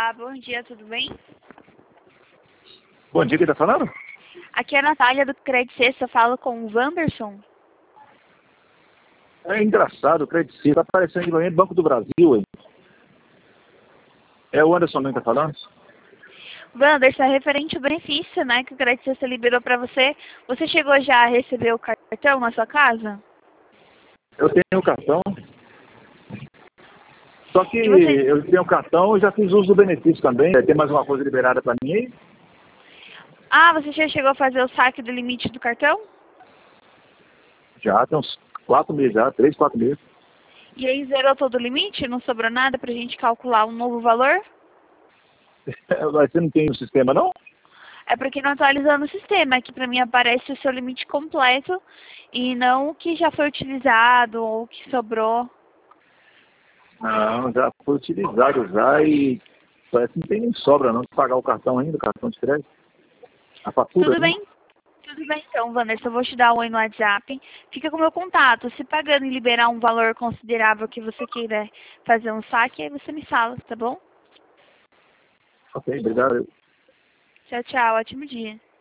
Olá, bom dia, tudo bem? Bom dia, quem tá falando? Aqui é a Natália do Credit Suisse, eu falo com o Wanderson. É engraçado, o Credit Suisse tá aparecendo de manhã do Banco do Brasil, hein? É o Anderson mesmo que tá falando? Wanderson, é referente ao benefício, né, que o Credit Suisse liberou para você. Você chegou já a receber o cartão na sua casa? Eu tenho o cartão, só que E você... eu tenho o cartão e já fiz uso do benefício também. Tem mais uma coisa liberada para mim aí? Ah, você já chegou a fazer o saque do limite do cartão? Já tem uns 4 meses já, 3, 4 meses. E aí zerou todo o limite? Não sobrou nada pra gente calcular um novo valor? Mas você não tem o sistema, não? É porque não atualizando o sistema, que para mim aparece o seu limite completo e não o que já foi utilizado ou o que sobrou. Não, já foi utilizado já e parece que não tem nem sobra não de pagar o cartão ainda, o cartão de crédito. A fatura, Tudo né? bem? Tudo bem então, Vanessa, eu vou te dar um oi no WhatsApp. Fica com o meu contato. Se pagando e liberar um valor considerável que você queira fazer um saque, aí você me fala, tá bom? Ok, obrigado. Tchau, tchau. Ótimo dia.